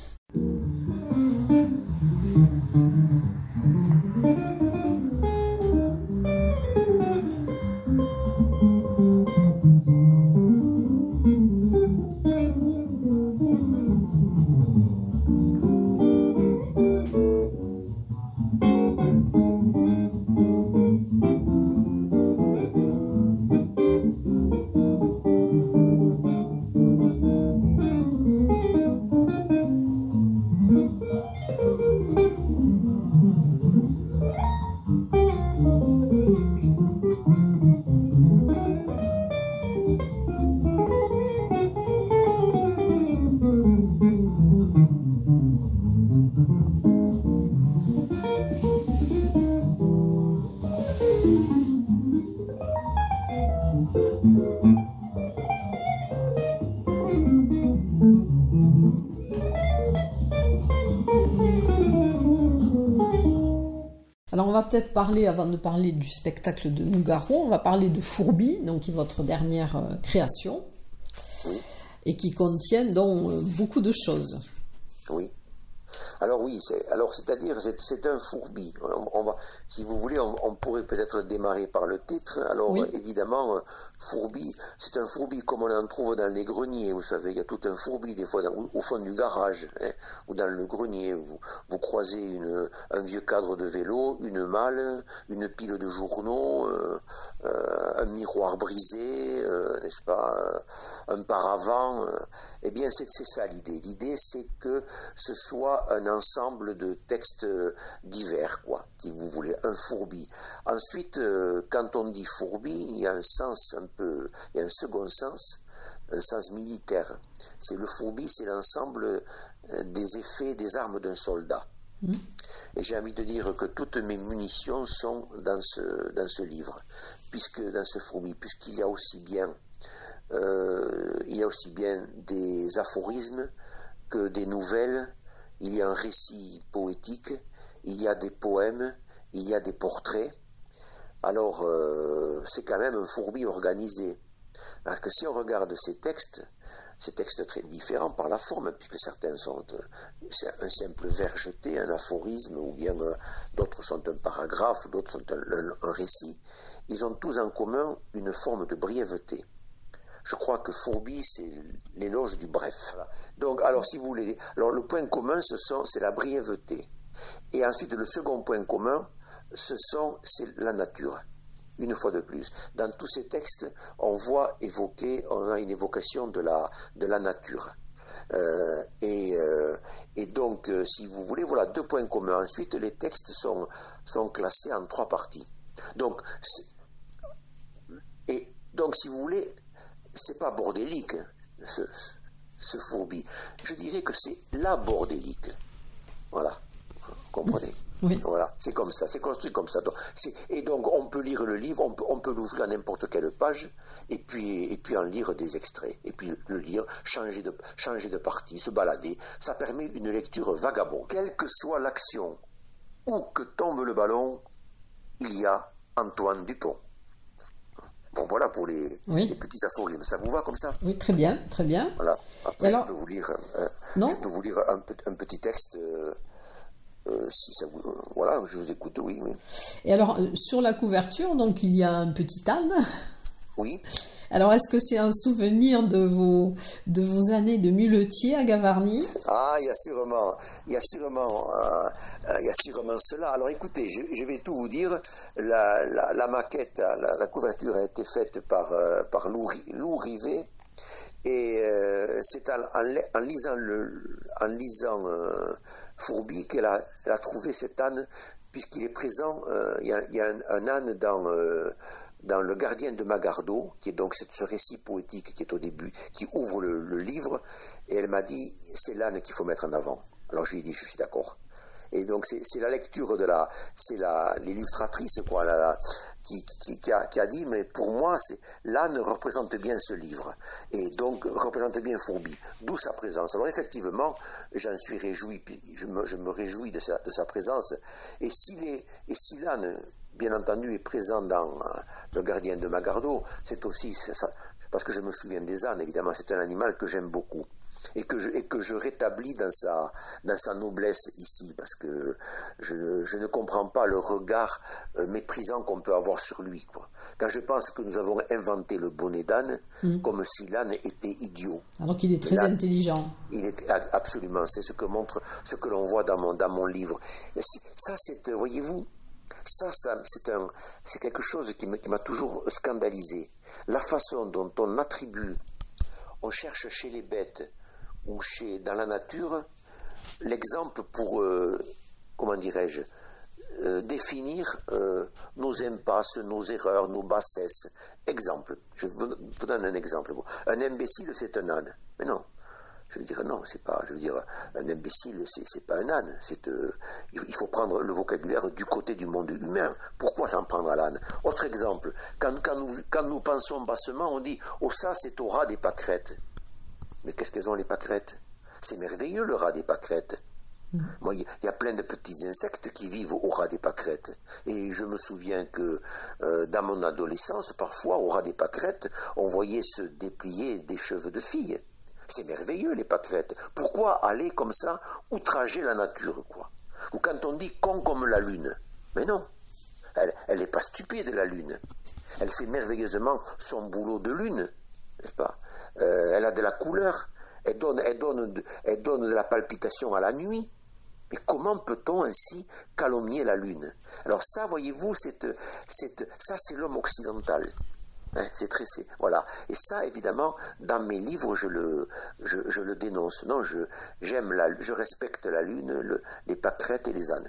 Alors on va peut-être parler, avant de parler du spectacle de Nougaro, on va parler de Fourbi, donc qui est votre dernière euh, création, oui. Et qui contient donc euh, beaucoup de choses. Oui. Alors oui, c'est, alors c'est-à-dire c'est, c'est un fourbi. On, on va, si vous voulez, on, on pourrait peut-être démarrer par le titre. Alors oui. évidemment, fourbi, c'est un fourbi comme on en trouve dans les greniers. Vous savez, il y a tout un fourbi des fois dans, au fond du garage, hein, ou dans le grenier. Vous, vous croisez une, un vieux cadre de vélo, une malle, une pile de journaux, euh, euh, un miroir brisé, euh, n'est-ce pas, un paravent. Euh, eh bien, c'est, c'est ça l'idée. L'idée, c'est que ce soit un ensemble de textes divers, quoi, si vous voulez, un fourbi. Ensuite, euh, quand on dit fourbi, il y a un sens un peu, il y a un second sens, un sens militaire. C'est le fourbi, c'est l'ensemble des effets des armes d'un soldat. Mmh. Et j'ai envie de dire que toutes mes munitions sont dans ce, dans ce livre, puisque dans ce fourbi, puisqu'il y a aussi bien, euh, il y a aussi bien des aphorismes que des nouvelles. Il y a un récit poétique, il y a des poèmes, il y a des portraits. Alors, euh, c'est quand même un fourbi organisé. Parce que si on regarde ces textes, ces textes très différents par la forme, puisque certains sont euh, un simple vers jeté, un aphorisme, ou bien euh, d'autres sont un paragraphe, d'autres sont un, un, un récit, ils ont tous en commun une forme de brièveté. Je crois que fourbi, c'est l'éloge du bref. Voilà. Donc, alors, si vous voulez, alors le point commun, ce sont, c'est la brièveté. Et ensuite, le second point commun, ce sont, c'est la nature. Une fois de plus, dans tous ces textes, on voit évoquer, on a une évocation de la, de la nature. Euh, et, euh, et donc, euh, si vous voulez, voilà deux points communs. Ensuite, les textes sont, sont classés en trois parties. Donc, et donc, si vous voulez, c'est pas bordélique, ce, ce fourbi. Je dirais que c'est la bordélique. Voilà. Vous comprenez? Oui. Voilà. C'est comme ça. C'est construit comme ça. Donc, c'est, et donc, on peut lire le livre, on peut, on peut l'ouvrir à n'importe quelle page, et puis, et puis en lire des extraits. Et puis le lire, changer de, changer de partie, se balader. Ça permet une lecture vagabonde. Quelle que soit l'action, où que tombe le ballon, il y a Antoine Dupont. Bon, voilà pour les, oui. les petits aphorismes. Ça vous va comme ça? Oui, très bien, très bien. Voilà. Après, alors, je peux vous lire, euh, non je peux vous lire un, un petit texte. Euh, euh, si ça vous, euh, voilà, je vous écoute, oui, oui. Et alors, euh, sur la couverture, donc il y a un petit âne. Oui. Alors, est-ce que c'est un souvenir de vos, de vos années de muletier à Gavarnie? Ah, il y a sûrement, il y a sûrement, euh, il y a sûrement cela. Alors écoutez, je, je vais tout vous dire. La, la, la maquette, la, la couverture a été faite par, euh, par Lou, Lou Rivet. Et euh, c'est en, en, en lisant, le, en lisant euh, Fourbi qu'elle a, elle a trouvé cet âne, puisqu'il est présent, euh, il y a, il y a un, un âne dans, euh, dans Le Gardien de Magardo, qui est donc ce récit poétique qui est au début, qui ouvre le, le livre, et elle m'a dit, c'est l'âne qu'il faut mettre en avant. Alors je lui ai dit, je suis d'accord. Et donc c'est, c'est la lecture de la, c'est la, l'illustratrice quoi, la, la, qui, qui, qui, a, qui a dit, mais pour moi, c'est, l'âne représente bien ce livre, et donc représente bien Fourbi, d'où sa présence. Alors effectivement, j'en suis réjoui, je me, je me réjouis de sa, de sa présence, et s'il est, et si l'âne, bien entendu, est présent dans euh, Le Gardien de Magardo, c'est aussi, c'est ça, parce que je me souviens des ânes, évidemment, c'est un animal que j'aime beaucoup. Et que, je, et que je rétablis dans sa, dans sa noblesse ici, parce que je, je ne comprends pas le regard euh, méprisant qu'on peut avoir sur lui, quoi. Quand je pense que nous avons inventé le bonnet d'âne, mmh. comme si l'âne était idiot. Alors qu'il est très l'âne, intelligent. Il est absolument, c'est ce que montre, ce que l'on voit dans mon, dans mon livre. Et ça, c'est, voyez-vous, ça, ça c'est, un, c'est quelque chose qui, me, qui m'a toujours scandalisé. La façon dont on attribue, on cherche chez les bêtes, ou chez, dans la nature, l'exemple pour, euh, comment dirais-je, euh, définir euh, nos impasses, nos erreurs, nos bassesses. Exemple, je vous donne un exemple. Un imbécile, c'est un âne. Mais non, je veux dire, non, c'est pas, je veux dire, un imbécile, c'est, c'est pas un âne. C'est, euh, il faut prendre le vocabulaire du côté du monde humain. Pourquoi s'en prendre à l'âne? Autre exemple, quand, quand, nous, quand nous pensons bassement, on dit, oh ça, c'est au rat des pâquerettes. Mais qu'est-ce qu'elles ont les pâquerettes? C'est merveilleux le rat des pâquerettes. Mmh. Moi, il y, y a plein de petits insectes qui vivent au ras des pâquerettes. Et je me souviens que euh, dans mon adolescence, parfois, au ras des pâquerettes, on voyait se déplier des cheveux de filles. C'est merveilleux les pâquerettes. Pourquoi aller comme ça outrager la nature, quoi? Ou quand on dit con comme la lune. Mais non, elle, elle n'est pas stupide la lune. Elle fait merveilleusement son boulot de lune. N'est-ce pas? Euh, elle a de la couleur, elle donne, elle, donne de, elle donne de la palpitation à la nuit. Mais comment peut-on ainsi calomnier la lune? Alors ça, voyez-vous, c'est, c'est, ça c'est l'homme occidental. Hein, c'est très, c'est, voilà. Et ça, évidemment, dans mes livres, je le, je, je le dénonce. Non, je, j'aime la, je respecte la lune, le, les pâquerettes et les ânes.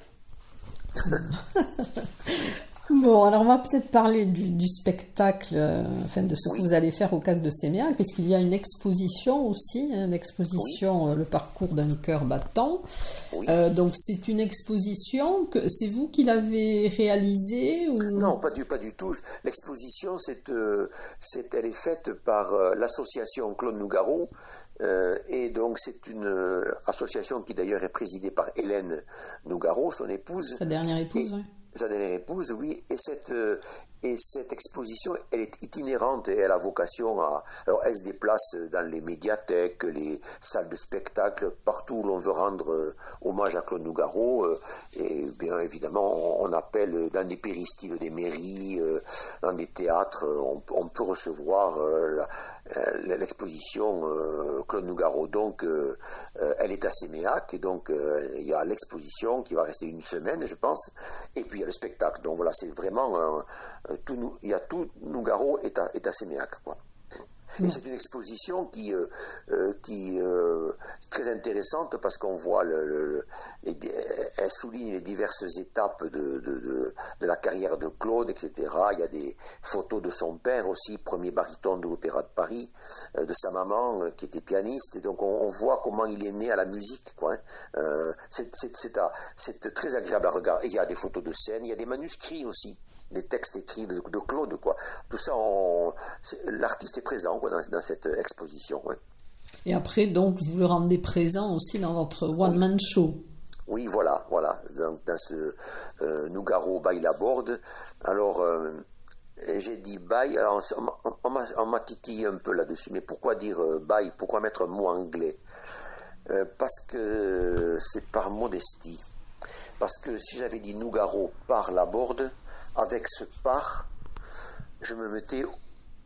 Bon, alors on va peut-être parler du, du spectacle, euh, enfin de ce oui. que vous allez faire au C A C de Séméac, puisqu'il y a une exposition aussi, hein, l'exposition oui. euh, Le parcours d'un cœur battant. Oui. Euh, donc c'est une exposition que c'est vous qui l'avez réalisée ou... Non, pas du pas du tout. L'exposition, c'est, euh, c'est elle est faite par euh, l'association Claude Nougaro. Euh, et donc c'est une euh, association qui d'ailleurs est présidée par Hélène Nougaro, son épouse. Sa dernière épouse, oui. Sa dernière épouse, oui, et cette, euh, et cette exposition, elle est itinérante et elle a vocation à... Alors, elle se déplace dans les médiathèques, les salles de spectacle, partout où l'on veut rendre euh, hommage à Claude Nougaro, euh, et bien évidemment, on, on appelle dans les péristyles des mairies, euh, dans des théâtres, on, on peut recevoir euh, la, l'exposition euh, Claude Nougaro. Donc, euh, euh, elle est à Séméac, et donc euh, il y a l'exposition qui va rester une semaine, je pense, et puis il y a le spectacle. Donc voilà, c'est vraiment, euh, tout, il y a tout, Nougaro est à, est à Séméac, quoi. Et c'est une exposition qui, euh, euh, qui euh, est très intéressante parce qu'on voit, le, le, les, elle souligne les diverses étapes de, de, de, de la carrière de Claude, et cetera. Il y a des photos de son père aussi, premier baryton de l'Opéra de Paris, euh, de sa maman euh, qui était pianiste. Et donc on, on voit comment il est né à la musique, quoi. Hein. Euh, c'est, c'est, c'est, à, c'est très agréable à regarder. Et il y a des photos de scène, il y a des manuscrits aussi. Des textes écrits de, de Claude, quoi. Tout ça, on, l'artiste est présent, quoi, dans, dans cette exposition. Ouais. Et après, donc, vous le rendez présent aussi dans votre one-man show. Oui, voilà, voilà. Dans, dans ce euh, Nougaro by la Borde. Alors, euh, j'ai dit by. Alors, on, on, m'a, on m'a titillé un peu là-dessus. Mais pourquoi dire euh, by? Pourquoi mettre un mot anglais? euh, Parce que c'est par modestie. Parce que si j'avais dit Nougaro par la Borde, avec ce par, je me mettais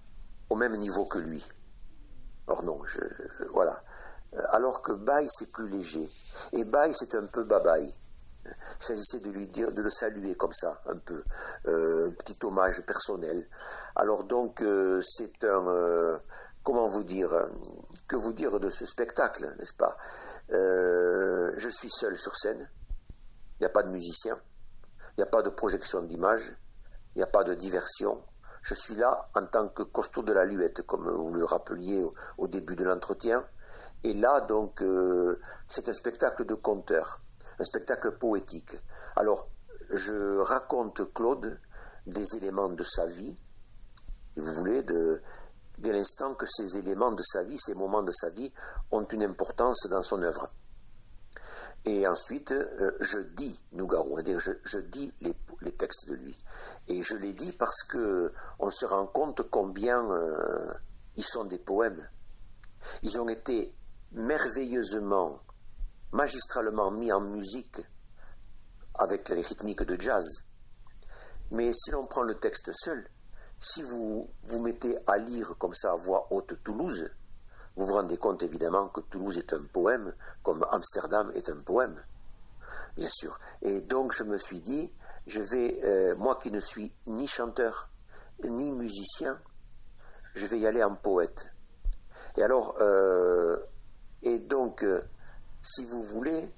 au même niveau que lui. Or non, je, voilà. Alors que Baye, c'est plus léger. Et Baye, c'est un peu babaye. Il s'agissait de lui dire, de le saluer comme ça, un peu. Euh, un petit hommage personnel. Alors donc, euh, c'est un... Euh, comment vous dire, que vous dire de ce spectacle, n'est-ce pas? euh, Je suis seul sur scène, il n'y a pas de musicien, il n'y a pas de projection d'image, il n'y a pas de diversion. Je suis là en tant que costaud de la Luette, comme vous le rappeliez au, au début de l'entretien. Et là, donc, euh, c'est un spectacle de conteur, un spectacle poétique. Alors, je raconte, Claude, des éléments de sa vie, si vous voulez, de... dès l'instant que ces éléments de sa vie, ces moments de sa vie, ont une importance dans son œuvre. Et ensuite, euh, je dis Nougaro, c'est-à-dire je, je dis les, les textes de lui. Et je les dis parce que on se rend compte combien euh, ils sont des poèmes. Ils ont été merveilleusement, magistralement mis en musique avec les rythmiques de jazz. Mais si l'on prend le texte seul, si vous vous mettez à lire comme ça à voix haute Toulouse, vous vous rendez compte évidemment que Toulouse est un poème, comme Amsterdam est un poème, bien sûr. Et donc je me suis dit, je vais, euh, moi qui ne suis ni chanteur, ni musicien, je vais y aller en poète. Et alors, euh, et donc, euh, si vous voulez,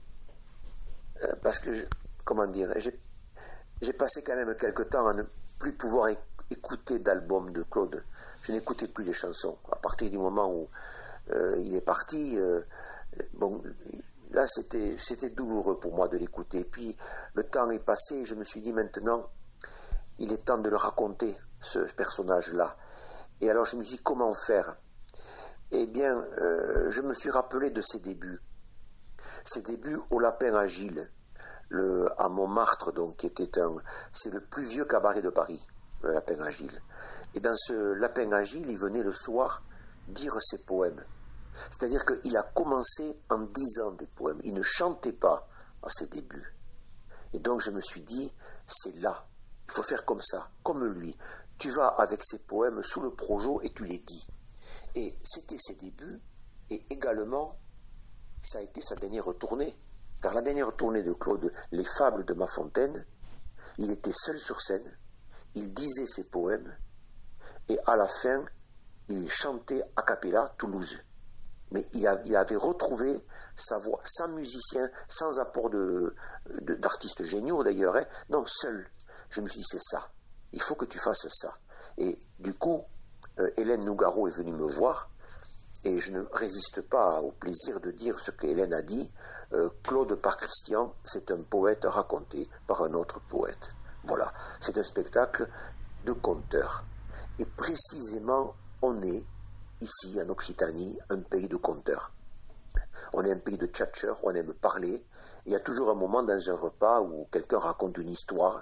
euh, parce que, je, comment dire, j'ai, j'ai passé quand même quelque temps à ne plus pouvoir écouter, écouter d'albums de Claude. Je n'écoutais plus les chansons. À partir du moment où euh, il est parti, euh, bon, là c'était, c'était douloureux pour moi de l'écouter. Puis le temps est passé et je me suis dit maintenant, il est temps de le raconter, ce personnage-là. Et alors je me suis dit comment faire? Eh bien, euh, je me suis rappelé de ses débuts. Ses débuts au Lapin Agile, le, à Montmartre, donc, qui était un, c'est le plus vieux cabaret de Paris. Le Lapin Agile. Et dans ce Lapin Agile, il venait le soir dire ses poèmes. C'est-à-dire qu'il a commencé en disant des poèmes. Il ne chantait pas à ses débuts. Et donc je me suis dit, c'est là. Il faut faire comme ça, comme lui. Tu vas avec ses poèmes sous le projo et tu les dis. Et c'était ses débuts, et également, ça a été sa dernière tournée. Car la dernière tournée de Claude, Les Fables de Mafontaine, il était seul sur scène. Il disait ses poèmes et à la fin, il chantait a cappella Toulouse. Mais il, a, il avait retrouvé sa voix, sans musicien, sans apport de, de, d'artistes géniaux d'ailleurs. Hein. Non, seul. Je me suis dit, c'est ça. Il faut que tu fasses ça. Et du coup, euh, Hélène Nougaro est venue me voir et je ne résiste pas au plaisir de dire ce que Hélène a dit. Euh, Claude par Christian, c'est un poète raconté par un autre poète. Voilà, c'est un spectacle de conteur. Et précisément, on est, ici, en Occitanie, un pays de conteurs. On est un pays de tchatcheurs, on aime parler. Il y a toujours un moment dans un repas où quelqu'un raconte une histoire,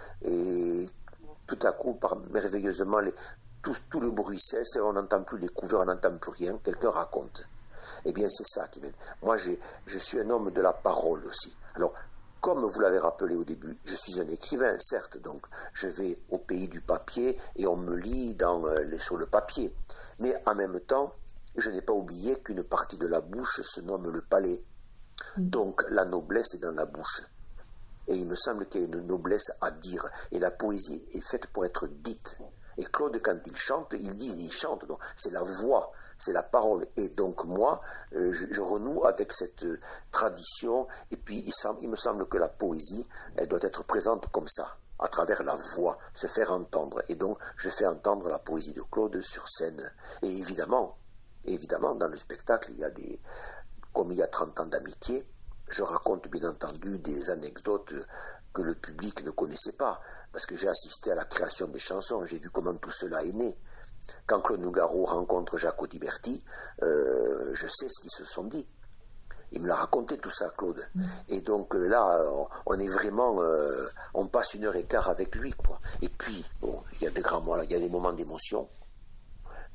et tout à coup, par, merveilleusement, les, tout, tout le bruit cesse, on n'entend plus les couverts, on n'entend plus rien, quelqu'un raconte. Eh bien, c'est ça qui m'aide. Moi, j'ai, je suis un homme de la parole aussi. Alors, comme vous l'avez rappelé au début, je suis un écrivain, certes, donc je vais au pays du papier et on me lit dans, euh, sur le papier. Mais en même temps, je n'ai pas oublié qu'une partie de la bouche se nomme le palais. Donc la noblesse est dans la bouche. Et il me semble qu'il y a une noblesse à dire. Et la poésie est faite pour être dite. Et Claude, quand il chante, il dit, il chante. Donc c'est la voix. C'est la parole. Et donc moi, euh, je, je renoue avec cette euh, tradition. Et puis il, semble, il me semble que la poésie, elle doit être présente comme ça, à travers la voix, se faire entendre. Et donc je fais entendre la poésie de Claude sur scène. Et évidemment, évidemment, dans le spectacle, il y a des, comme il y a trente ans d'amitié, je raconte bien entendu des anecdotes que le public ne connaissait pas, parce que j'ai assisté à la création des chansons, j'ai vu comment tout cela est né. Quand Claude Nougaro rencontre Jacques Audiberti, euh, je sais ce qu'ils se sont dit. Il me l'a raconté tout ça, Claude. Mmh. Et donc euh, là, on est vraiment, euh, on passe une heure et quart avec lui, quoi. Et puis, bon, il y a des grands moments, il y a des moments d'émotion.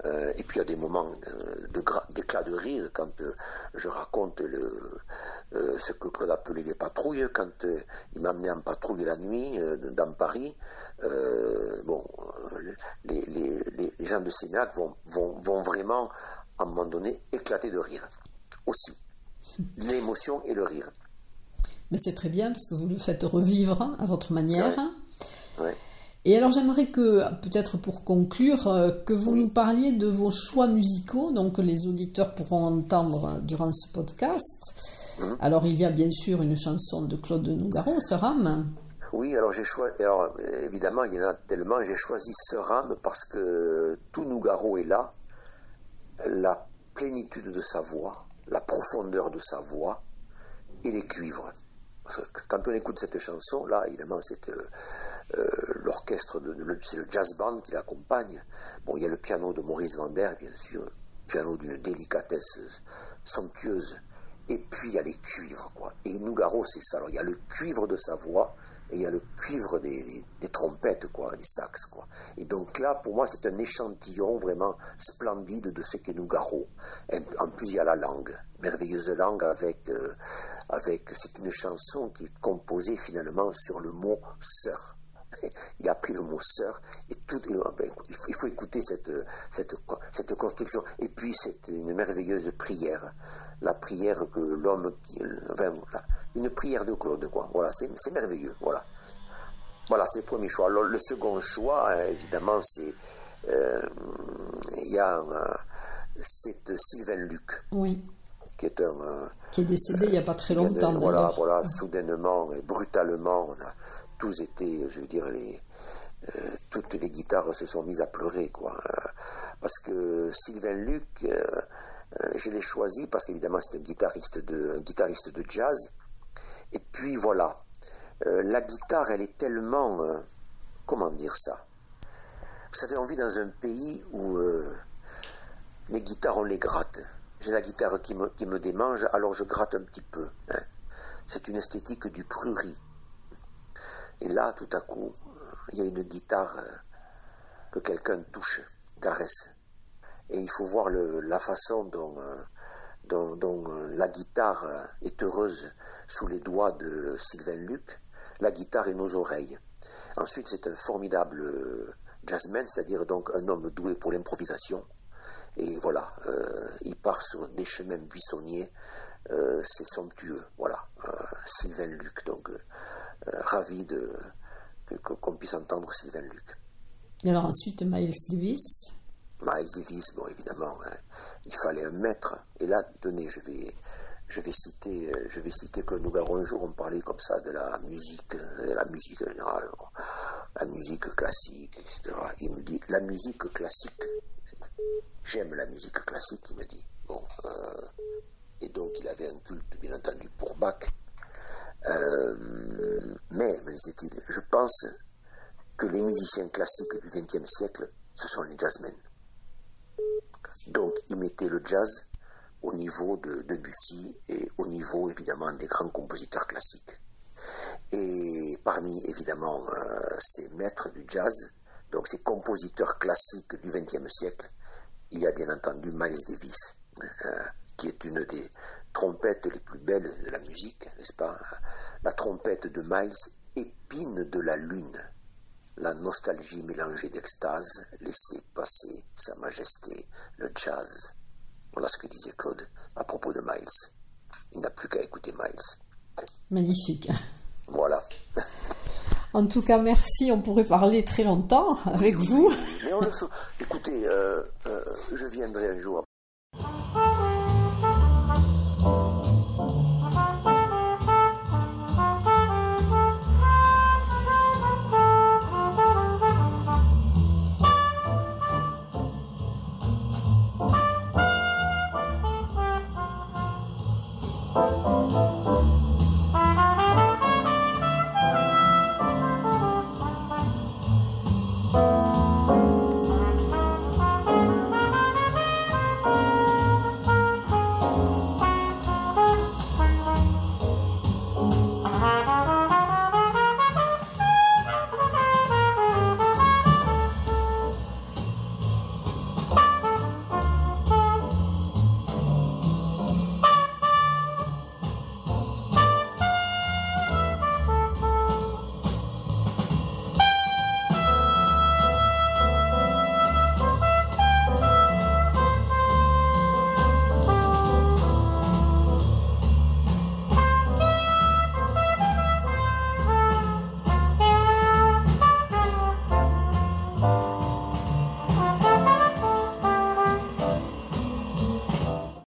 Euh, et puis il y a des moments euh, de gra- d'éclat de rire quand euh, je raconte le, euh, ce que Claude appelait les patrouilles, quand euh, il m'amenait en patrouille la nuit euh, dans Paris. Euh, bon, les, les, les, les gens de Séméac vont, vont, vont vraiment, à un moment donné, éclater de rire aussi. L'émotion et le rire. Mais c'est très bien parce que vous le faites revivre hein, à votre manière. Ouais. Ouais. Et alors j'aimerais que, peut-être pour conclure, euh, que vous Oui. nous parliez de vos choix musicaux, donc que les auditeurs pourront entendre durant ce podcast. Mmh. Alors il y a bien sûr une chanson de Claude Nougaro, Seuram. Oui, alors j'ai choisi, alors évidemment il y en a tellement, j'ai choisi Seuram parce que tout Nougaro est là, la plénitude de sa voix, la profondeur de sa voix et les cuivres. Quand on écoute cette chanson, là, évidemment, c'est euh, euh, l'orchestre, de, de, c'est le jazz band qui l'accompagne. Bon, il y a le piano de Maurice Vander, bien sûr, piano d'une délicatesse somptueuse. Et puis, il y a les cuivres, quoi. Et Nougaro, c'est ça. Alors, il y a le cuivre de sa voix, et il y a le cuivre des, des, des trompettes, quoi, des sax, quoi. Et donc là, pour moi, c'est un échantillon vraiment splendide de ce qu'est Nougaro. En plus, il y a la langue. Merveilleuse langue avec, euh, avec, c'est une chanson qui est composée finalement sur le mot sœur. Il a pris le mot sœur et tout, et, ben, il, faut, il faut écouter cette, cette, cette construction. Et puis c'est une merveilleuse prière, la prière que l'homme, enfin, une prière de Claude, quoi. Voilà, c'est, c'est merveilleux, voilà. Voilà, c'est le premier choix. Alors, le second choix, évidemment, c'est, euh, il y a, euh, c'est Sylvain Luc. Oui. Qui est un... Euh, qui est décédé euh, il n'y a pas très longtemps. De, voilà, voilà, soudainement et brutalement, on a tous été, je veux dire, les, euh, toutes les guitares se sont mises à pleurer, quoi. Euh, parce que Sylvain Luc, euh, euh, je l'ai choisi parce qu'évidemment c'est un guitariste de, un guitariste de jazz. Et puis voilà, euh, la guitare, elle est tellement, euh, comment dire ça? Vous savez, on vit dans un pays où euh, les guitares, on les gratte. J'ai la guitare qui me, qui me démange, alors je gratte un petit peu. Hein. C'est une esthétique du prurit. Et là, tout à coup, il y a une guitare que quelqu'un touche, caresse. Et il faut voir le, la façon dont, dont, dont la guitare est heureuse sous les doigts de Sylvain Luc. La guitare est nos oreilles. Ensuite, c'est un formidable jazzman, c'est-à-dire donc un homme doué pour l'improvisation. Et voilà, euh, il part sur des chemins buissonniers, euh, c'est somptueux, voilà, euh, Sylvain Luc, donc euh, ravi de, que, qu'on puisse entendre Sylvain Luc. Et alors ensuite Miles Davis. Miles Davis, bon évidemment, hein, il fallait un maître, et là, tenez, je vais, je vais citer, je vais citer Claude Nougaro. Un jour on parlait comme ça de la musique, de la musique générale, la musique classique, et cetera. Il me dit, la musique classique, j'aime la musique classique, il me dit. Bon, euh, et donc il avait un culte, bien entendu, pour Bach. Euh, mais, me disait-il, je pense que les musiciens classiques du vingtième siècle, ce sont les jazzmen. Donc, il mettait le jazz au niveau de Debussy et au niveau, évidemment, des grands compositeurs classiques. Et parmi, évidemment, euh, ces maîtres du jazz, donc ces compositeurs classiques du vingtième siècle, il y a bien entendu Miles Davis, euh, qui est une des trompettes les plus belles de la musique, n'est-ce pas? La trompette de Miles, épine de la lune, la nostalgie mélangée d'extase, laissez passer sa majesté, le jazz. Voilà ce que disait Claude à propos de Miles. Il n'a plus qu'à écouter Miles. Magnifique. Voilà. En tout cas, merci. On pourrait parler très longtemps avec oui, vous. Oui, oui. Mais on le fait. Écoutez, euh, euh, je viendrai un jour